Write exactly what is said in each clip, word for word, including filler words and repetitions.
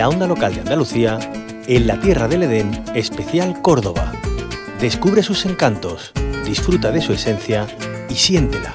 la onda local de Andalucía, en la Tierra del Edén, especial Córdoba. Descubre sus encantos, disfruta de su esencia y siéntela.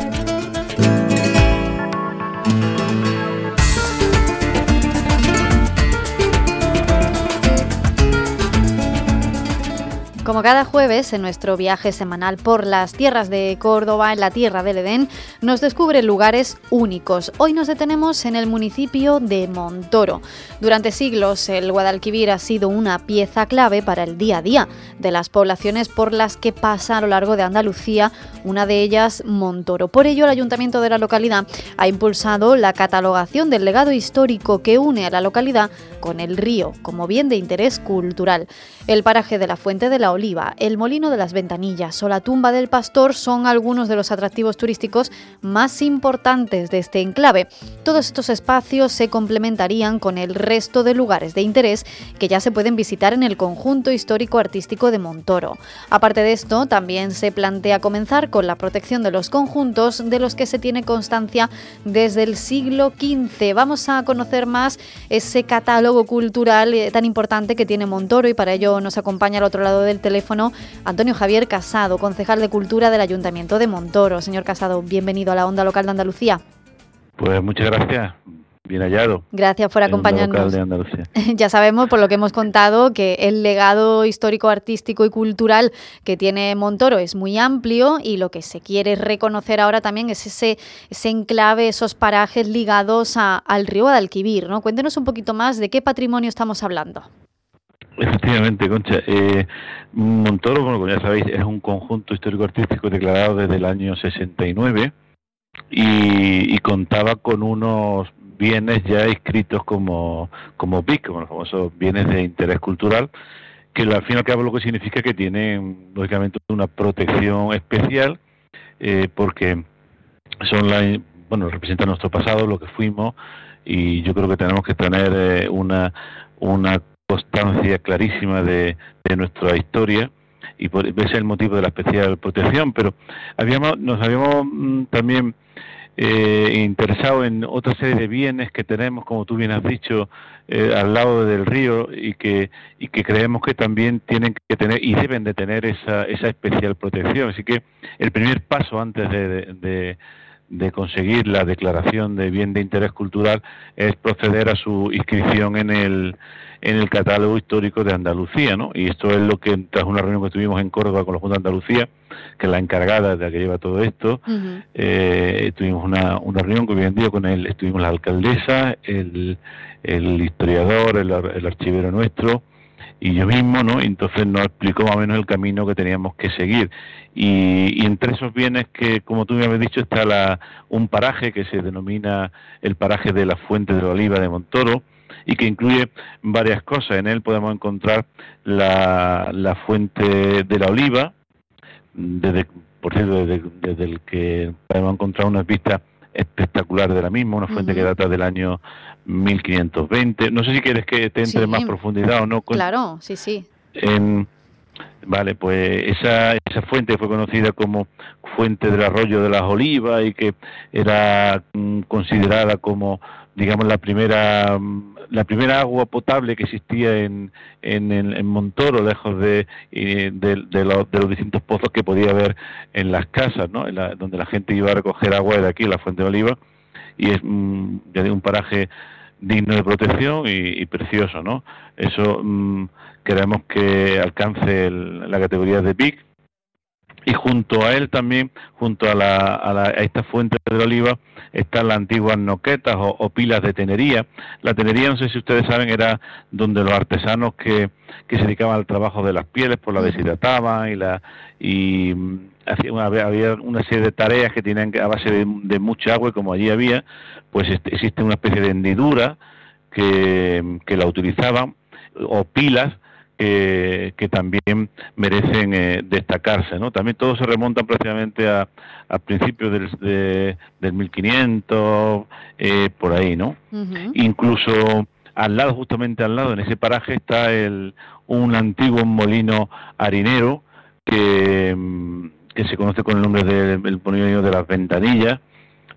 Como cada jueves, en nuestro viaje semanal por las tierras de Córdoba, en la Tierra del Edén, nos descubre lugares únicos. Hoy nos detenemos en el municipio de Montoro. Durante siglos, el Guadalquivir ha sido una pieza clave para el día a día de las poblaciones por las que pasa a lo largo de Andalucía, una de ellas Montoro. Por ello, el Ayuntamiento de la localidad ha impulsado la catalogación del legado histórico que une a la localidad con el río como bien de interés cultural. El paraje de la Fuente de la Oliva, el Molino de las Ventanillas o la Tumba del Pastor son algunos de los atractivos turísticos más importantes de este enclave. Todos estos espacios se complementarían con el resto de lugares de interés que ya se pueden visitar en el conjunto histórico-artístico de Montoro. Aparte de esto, también se plantea comenzar con la protección de los conjuntos de los que se tiene constancia desde el siglo quince. Vamos a conocer más ese catálogo cultural tan importante que tiene Montoro y para ello nos acompaña al otro lado del teléfono Antonio Javier Casado, concejal de Cultura del Ayuntamiento de Montoro. Señor Casado, bienvenido a la Onda Local de Andalucía. Pues muchas gracias, bien hallado. Gracias por acompañarnos. De Andalucía. Ya sabemos, por lo que hemos contado, que el legado histórico, artístico y cultural que tiene Montoro es muy amplio y lo que se quiere reconocer ahora también es ese, ese enclave, esos parajes ligados a, al río Guadalquivir, ¿no? Cuéntenos un poquito más de qué patrimonio estamos hablando. Efectivamente, Concha. Eh, Montoro, bueno, como ya sabéis, es un conjunto histórico-artístico declarado desde el año sesenta y nueve y, y contaba con unos bienes ya inscritos como, como B I C, como los famosos bienes de interés cultural, que al fin y al cabo lo que significa que tienen, lógicamente, una protección especial, eh, porque son la, bueno, representan nuestro pasado, lo que fuimos, y yo creo que tenemos que tener eh, una, una constancia clarísima de, de nuestra historia y por ese es el motivo de la especial protección. Pero habíamos nos habíamos mm, también eh, interesado en otra serie de bienes que tenemos, como tú bien has dicho, eh, al lado del río y que y que creemos que también tienen que tener y deben de tener esa esa especial protección. Así que el primer paso antes de, de, de de conseguir la declaración de bien de interés cultural es proceder a su inscripción en el en el catálogo histórico de Andalucía, ¿no? Y esto es lo que, tras una reunión que tuvimos en Córdoba con la Junta de Andalucía, que es la encargada de la que lleva todo esto, uh-huh. eh, tuvimos una, una reunión que hoy en día con él, estuvimos la alcaldesa, el, el historiador, el, el archivero nuestro, y yo mismo, ¿no? Entonces nos explicó más o menos el camino que teníamos que seguir. Y, y entre esos bienes que, como tú me habías dicho, está la, un paraje que se denomina el paraje de la Fuente de la Oliva de Montoro, y que incluye varias cosas. En él podemos encontrar la, la Fuente de la Oliva, desde, por cierto, desde, desde el que podemos encontrar unas vistas espectaculares de la misma, una fuente uh-huh. que data del año mil quinientos veinte. No sé si quieres que te entre sí. más profundidad o no. Claro, sí, sí. En, vale, pues esa, esa fuente fue conocida como Fuente del Arroyo de las Olivas y que era mm, considerada como, digamos, la primera la primera agua potable que existía en, en, en Montoro, lejos de, de, de, los, de los distintos pozos que podía haber en las casas, ¿no? En la, donde la gente iba a recoger agua era aquí, la Fuente de Oliva, y es mm, ya digo, un paraje digno de protección y, y precioso, ¿no? Eso mm, queremos que alcance el, la categoría de B I C. Y junto a él también, junto a, la, a, la, a esta Fuente de la Oliva, están las antiguas noquetas o, o pilas de tenería. La tenería, no sé si ustedes saben, era donde los artesanos que, que se dedicaban al trabajo de las pieles, pues la deshidrataban y la y hacía una, había una serie de tareas que tenían que, a base de, de mucha agua, y como allí había, pues este, existe una especie de hendidura que, que la utilizaban, o pilas, Que, que también merecen eh, destacarse, ¿no? También todos se remontan prácticamente a, a principios del, de, del mil quinientos, eh, por ahí, ¿no? Uh-huh. Incluso al lado, justamente al lado, en ese paraje, está el un antiguo molino harinero que, que se conoce con el nombre del Molino de las Ventanillas,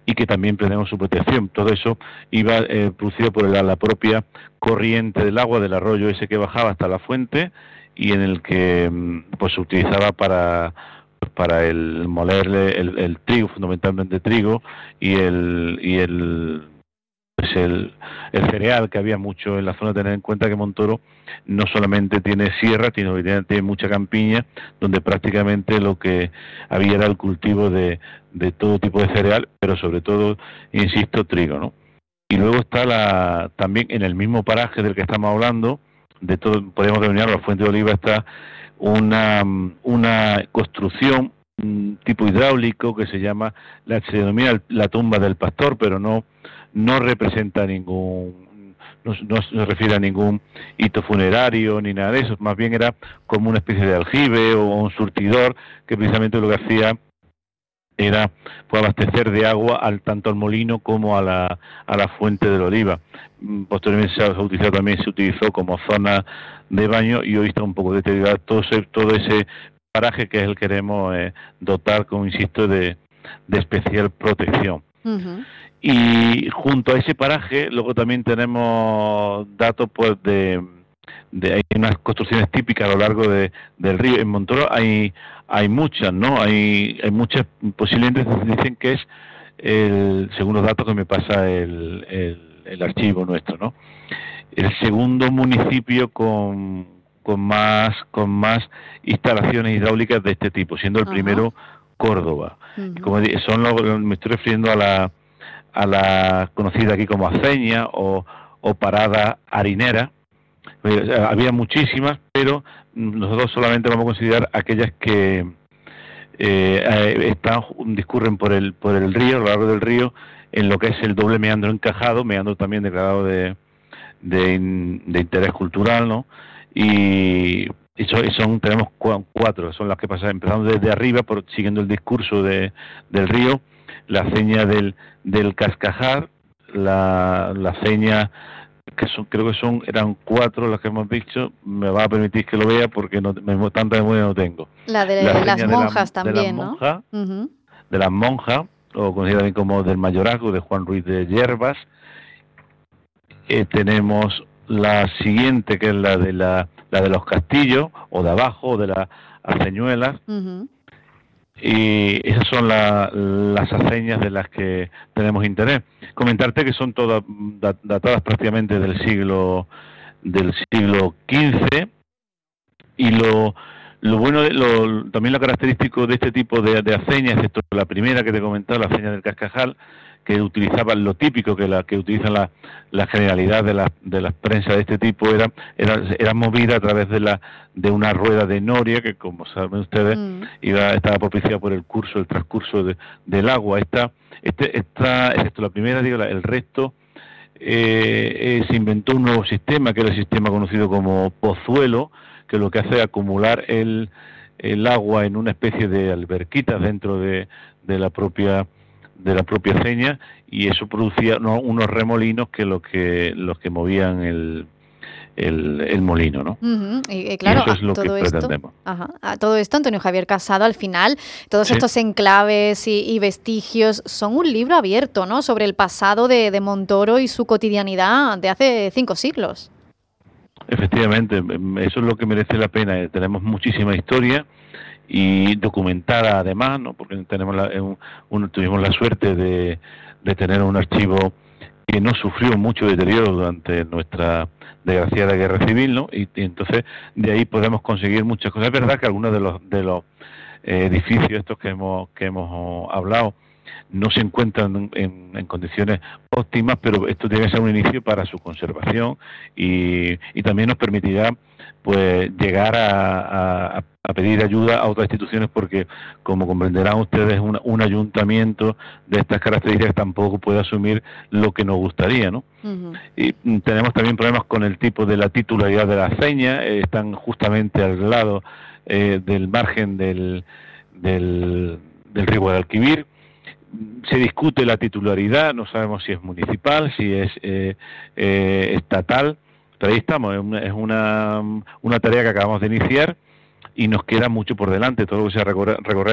y que también perdemos su protección. Todo eso iba eh, producido por la, la propia corriente del agua del arroyo ese que bajaba hasta la fuente y en el que pues se utilizaba para para el molerle el, el trigo, fundamentalmente trigo y el y el pues el, el cereal, que había mucho en la zona. Tener en cuenta que Montoro no solamente tiene sierra, sino que tiene, tiene mucha campiña, donde prácticamente lo que había era el cultivo de, de todo tipo de cereal, pero sobre todo, insisto, trigo, ¿no? Y luego está la también en el mismo paraje del que estamos hablando, de todo, podemos denominar la Fuente de Oliva, está una, una construcción un tipo hidráulico que se llama, la, se denomina la tumba del pastor, pero no no representa ningún, no, no se refiere a ningún hito funerario ni nada de eso, más bien era como una especie de aljibe o un surtidor que precisamente lo que hacía era pues, abastecer de agua al tanto al molino como a la a la fuente del Oliva. Posteriormente se ha utilizado, también se utilizó como zona de baño y hoy está un poco deteriorado todo ese, todo ese paraje que es el que queremos eh, dotar, como insisto, de, de especial protección. Uh-huh. Y junto a ese paraje luego también tenemos datos pues de, de hay unas construcciones típicas a lo largo de, del río. En Montoro hay hay muchas, ¿no? Hay hay muchas, posiblemente dicen que es el, según los datos que me pasa el, el, el archivo nuestro, ¿no? El segundo municipio con con más con más instalaciones hidráulicas de este tipo, siendo el uh-huh. primero Córdoba. Uh-huh. Como son los, me estoy refiriendo a la a la conocida aquí como aceña o, o parada harinera. Había muchísimas, pero nosotros solamente vamos a considerar aquellas que eh, están discurren por el por el río, a lo largo del río, en lo que es el doble meandro encajado, meandro también declarado de de, de interés cultural, ¿no? Y Y son, son, tenemos cuatro, son las que pasan, empezando desde arriba, por, siguiendo el discurso de, del río, la aceña del, del Cascajar, la, la aceña, que son, creo que son, eran cuatro las que hemos dicho, me va a permitir que lo vea porque no, me, tanta memoria no tengo. La de la las monjas de la, también, de ¿no? Monja, uh-huh. De las monjas, o considerado como del mayorazgo de Juan Ruiz de Yerbas. Eh, tenemos la siguiente, que es la de la, la de los castillos, o de abajo, o de las aceñuelas. Uh-huh. Y esas son la, las aceñas de las que tenemos interés. Comentarte que son todas datadas prácticamente del siglo del siglo quince, y lo lo bueno, lo, también lo característico de este tipo de, de aceñas, excepto la primera que te comentaba, la aceña del Cascajal, que utilizaban lo típico que la que utilizan la, la generalidad de las de las prensas de este tipo, era era, era movida a través de la de una rueda de noria que, como saben ustedes, mm. iba estaba propiciada por el curso el transcurso de, del agua. Esta este esta excepto la primera, digo, la, el resto eh, eh, se inventó un nuevo sistema, que era el sistema conocido como pozuelo, que lo que hace es acumular el el agua en una especie de alberquitas dentro de, de la propia de la propia aceña, y eso producía ¿no? unos remolinos que lo que los que movían el el, el molino, ¿no? Uh-huh. Y, y claro, y eso es lo todo que esto, pretendemos. Ajá, a todo esto, Antonio Javier Casado, al final, todos sí. estos enclaves y, y vestigios son un libro abierto, ¿no? Sobre el pasado de, de Montoro y su cotidianidad de hace cinco siglos. Efectivamente, eso es lo que merece la pena. Tenemos muchísima historia y documentada además, ¿no? Porque tenemos la, un, un, tuvimos la suerte de, de tener un archivo que no sufrió mucho deterioro durante nuestra desgraciada guerra civil, ¿no? Y, y entonces de ahí podemos conseguir muchas cosas. Es verdad que algunos de los de los eh, edificios estos que hemos que hemos hablado no se encuentran en, en condiciones óptimas, pero esto tiene que ser un inicio para su conservación y, y también nos permitirá pues llegar a, a, a pedir ayuda a otras instituciones, porque como comprenderán ustedes, un, un ayuntamiento de estas características tampoco puede asumir lo que nos gustaría, ¿no? Uh-huh. Y tenemos también problemas con el tipo de la titularidad de la aceña, eh, están justamente al lado eh, del margen del, del, del río Guadalquivir. Se discute la titularidad, no sabemos si es municipal, si es eh, eh, estatal, pero ahí estamos, es una, es una, una tarea que acabamos de iniciar y nos queda mucho por delante, todo lo que sea recorrer, recorrer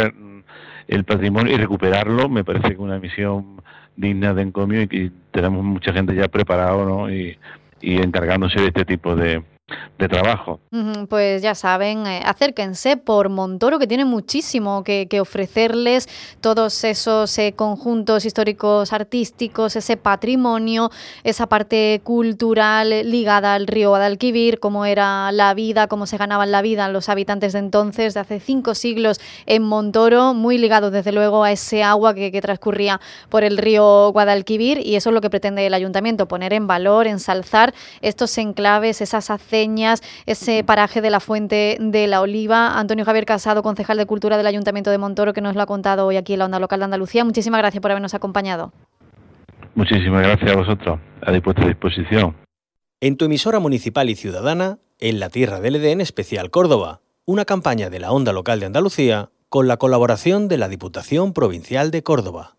el patrimonio y recuperarlo me parece que una misión digna de encomio, y que tenemos mucha gente ya preparado, ¿no? y, y encargándose de este tipo de de trabajo. Pues ya saben, eh, acérquense por Montoro, que tiene muchísimo que, que ofrecerles, todos esos eh, conjuntos históricos artísticos, ese patrimonio, esa parte cultural ligada al río Guadalquivir, cómo era la vida, cómo se ganaban la vida los habitantes de entonces, de hace cinco siglos en Montoro, muy ligado desde luego a ese agua que, que transcurría por el río Guadalquivir, y eso es lo que pretende el ayuntamiento, poner en valor, ensalzar estos enclaves, esas aceñas, ese paraje de la Fuente de la Oliva. Antonio Javier Casado, concejal de Cultura del Ayuntamiento de Montoro, que nos lo ha contado hoy aquí en la Onda Local de Andalucía. Muchísimas gracias por habernos acompañado. Muchísimas gracias a vosotros, a vuestra disposición. En tu emisora municipal y ciudadana, en la Tierra del Edén Especial Córdoba, una campaña de la Onda Local de Andalucía con la colaboración de la Diputación Provincial de Córdoba.